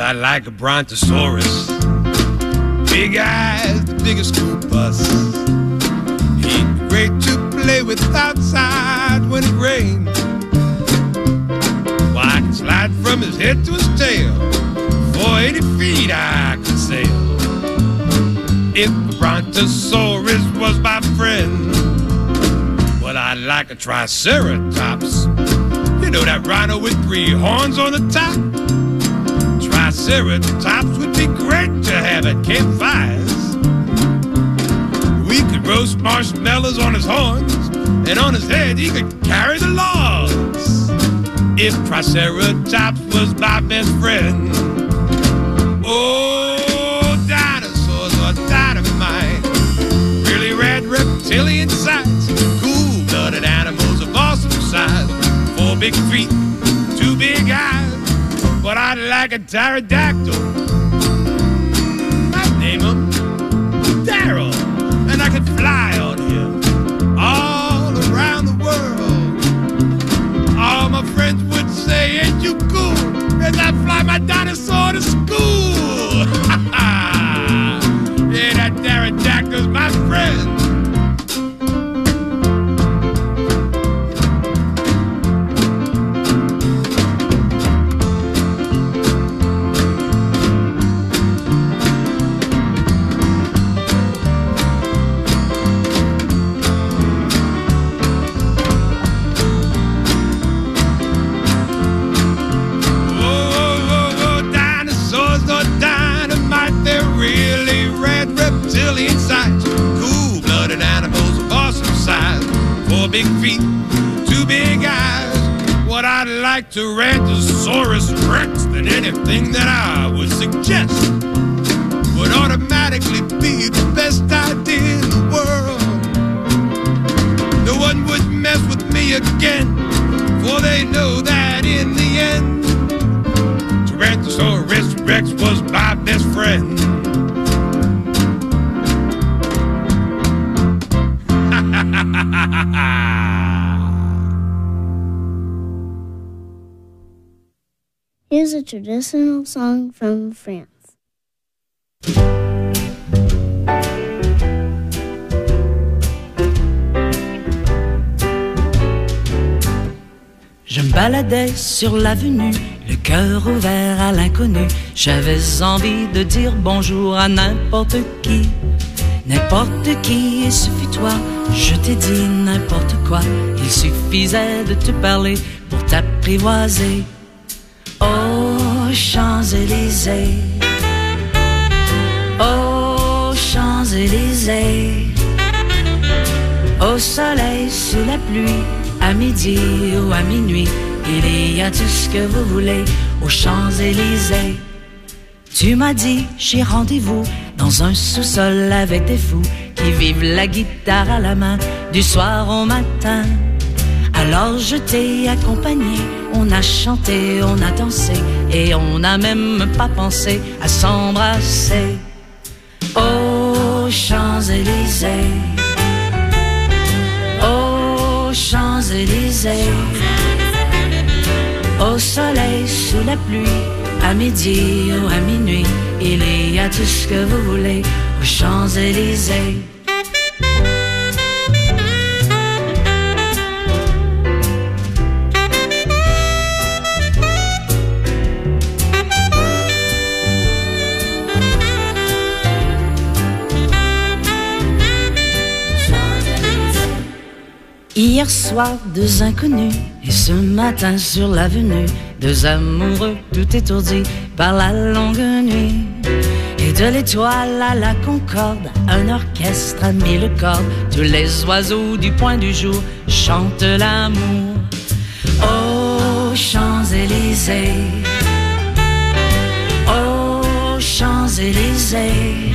I like a brontosaurus. Big eyes, the biggest school bus. He'd be great to play with outside when it rained. Well, I could slide from his head to his tail. For 80 feet I could sail. If the brontosaurus was my friend, well, I'd like a triceratops. You know that rhino with 3 horns on the top? Triceratops would be great to have at campfires. We could roast marshmallows on his horns, and on his head he could carry the logs. If Triceratops was my best friend. Oh, dinosaurs are dynamite. Really rad reptilian sights. Cool-blooded animals of awesome size. 4 big feet, 2 big eyes. But I'd like a pterodactyl. I'd name him Daryl. And I could fly on him all around the world. All my friends would say, ain't you cool? As I fly my dinosaur to school. Yeah, that pterodactyl's my friend. Reptilian sights, cool-blooded animals of awesome size. 4 big feet, 2 big eyes. What I'd like to Tyrannosaurus Rex than anything that I would suggest would automatically be the best idea in the world. No one would mess with me again, for they know that in the end Tyrannosaurus Rex was my best friend. Here's a traditional song from France. Je me baladais sur l'avenue, le cœur ouvert à l'inconnu. J'avais envie de dire bonjour à n'importe qui. N'importe qui, et ce fut toi. Je t'ai dit n'importe quoi. Il suffisait de te parler pour t'apprivoiser. Oh, Champs-Élysées. Oh, Champs-Élysées. Au soleil, sous la pluie, à midi ou à minuit, il y a tout ce que vous voulez aux Champs-Élysées. Tu m'as dit, j'ai rendez-vous dans un sous-sol avec des fous qui vivent la guitare à la main du soir au matin. Alors je t'ai accompagné, on a chanté, on a dansé et on n'a même pas pensé à s'embrasser. Oh, Champs-Élysées. Oh, Champs-Élysées. Au soleil, sous la pluie, à midi ou à minuit, il y a tout ce que vous voulez aux Champs-Élysées. Hier soir, 2 inconnus, et ce matin sur l'avenue, 2 amoureux tout étourdis par la longue nuit. Et de l'étoile à la concorde, un orchestre a mis le cordes. Tous les oiseaux du point du jour chantent l'amour. Oh, Champs-Élysées. Oh, Champs-Élysées.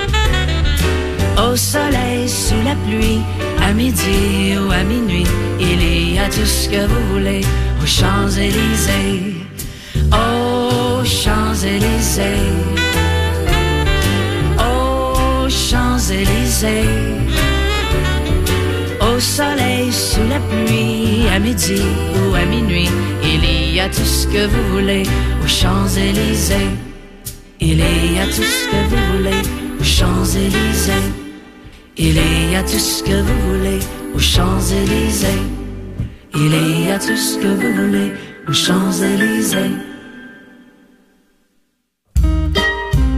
Au soleil, sous la pluie, à midi ou à minuit, il y a tout ce que vous voulez aux Champs-Élysées. Oh, Champs-Élysées. Oh, Champs-Élysées. Au soleil, sous la pluie, à midi ou à minuit, il y a tout ce que vous voulez aux Champs-Élysées. y a tout ce que vous voulez aux Champs-Élysées. Il y a tout ce que vous voulez aux Champs-Élysées. Il y a tout ce que vous voulez aux Champs-Élysées.